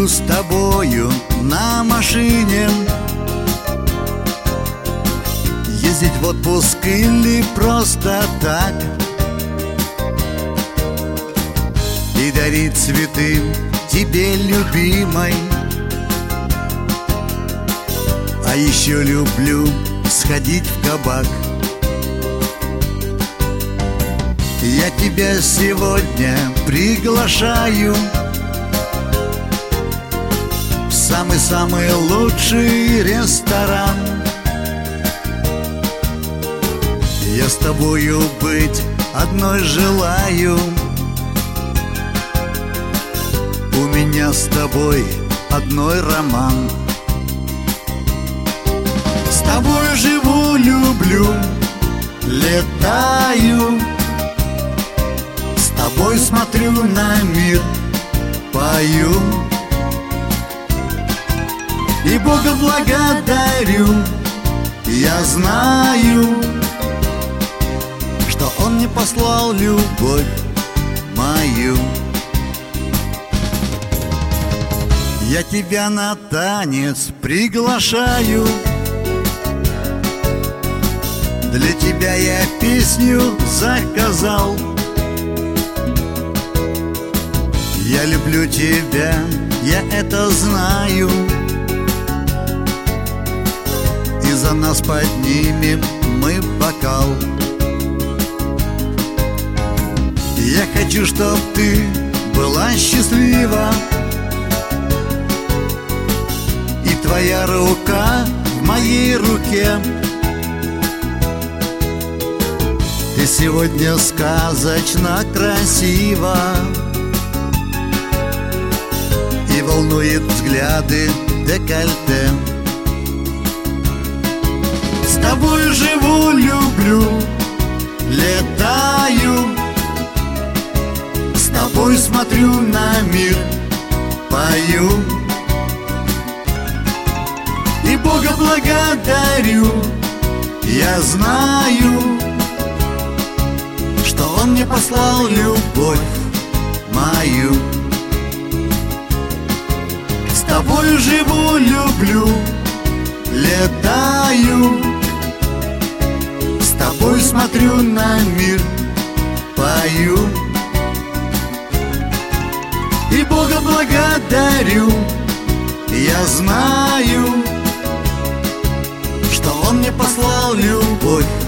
с тобою на машине, ездить в отпуск или просто так, и дарить цветы тебе, любимой. А еще люблю сходить в кабак. Я тебя сегодня приглашаю в самый-самый лучший ресторан. Я с тобою быть одной желаю. У меня с тобой одной роман. С тобой живу, люблю, летаю. С тобой смотрю на мир, пою. И Бога благодарю, я знаю, что Он мне послал любовь мою. Я тебя на танец приглашаю. Для тебя я песню заказал. Я люблю тебя, я это знаю. И за нас поднимем мы бокал. Я хочу, чтоб ты была счастлива, и твоя рука в моей руке. Ты сегодня сказочно красива, и волнует взгляды декольте. С тобой живу, люблю, летаю. С тобой смотрю на мир, пою. И Бога благодарю, я знаю, что Он мне послал любовь мою. С тобой живу, люблю, летаю. С тобой смотрю на мир, пою. И Бога благодарю, я знаю, что Он мне послал любовь